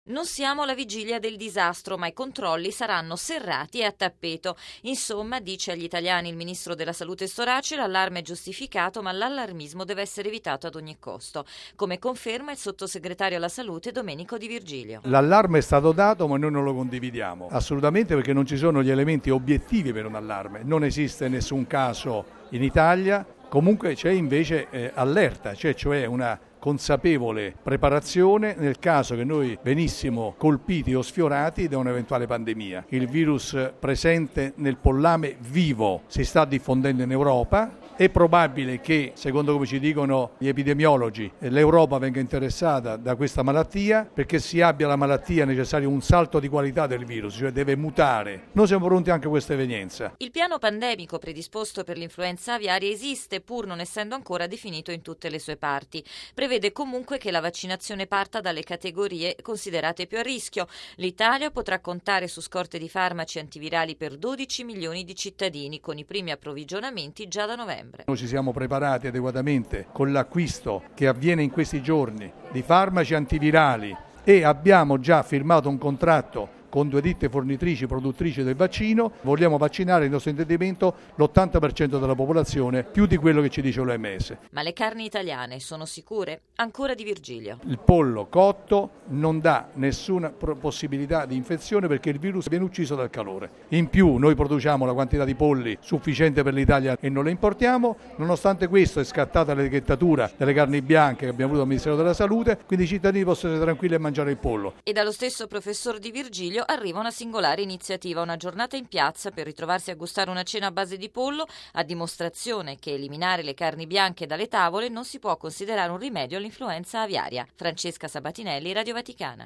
Non siamo alla vigilia del disastro, ma i controlli saranno serrati e a tappeto. Insomma, dice agli italiani il ministro della Salute Storace, l'allarme è giustificato, ma l'allarmismo deve essere evitato ad ogni costo, come conferma il sottosegretario alla Salute Domenico Di Virgilio. L'allarme è stato dato, ma noi non lo condividiamo, assolutamente, perché non ci sono gli elementi obiettivi per un allarme. Non esiste nessun caso in Italia, comunque c'è invece allerta, cioè una consapevole preparazione nel caso che noi venissimo colpiti o sfiorati da un'eventuale pandemia. Il virus presente nel pollame vivo si sta diffondendo in Europa. È probabile che, secondo come ci dicono gli epidemiologi, l'Europa venga interessata da questa malattia, perché si abbia la malattia è necessario un salto di qualità del virus, cioè deve mutare. Noi siamo pronti anche a questa evenienza. Il piano pandemico predisposto per l'influenza aviaria esiste, pur non essendo ancora definito in tutte le sue parti. Prevede comunque che la vaccinazione parta dalle categorie considerate più a rischio. L'Italia potrà contare su scorte di farmaci antivirali per 12 milioni di cittadini, con i primi approvvigionamenti già da novembre. Noi ci siamo preparati adeguatamente con l'acquisto che avviene in questi giorni di farmaci antivirali e abbiamo già firmato un contratto con 2 ditte fornitrici, produttrici del vaccino. Vogliamo vaccinare il nostro intendimento l'80% della popolazione, più di quello che ci dice l'OMS. Ma le carni italiane sono sicure? Ancora Di Virgilio. Il pollo cotto non dà nessuna possibilità di infezione perché il virus viene ucciso dal calore. In più noi produciamo la quantità di polli sufficiente per l'Italia e non le importiamo. Nonostante questo è scattata l'etichettatura delle carni bianche che abbiamo avuto dal Ministero della Salute, quindi i cittadini possono essere tranquilli e mangiare il pollo. E dallo stesso professor Di Virgilio arriva una singolare iniziativa, una giornata in piazza per ritrovarsi a gustare una cena a base di pollo, a dimostrazione che eliminare le carni bianche dalle tavole non si può considerare un rimedio all'influenza aviaria. Francesca Sabatinelli, Radio Vaticana.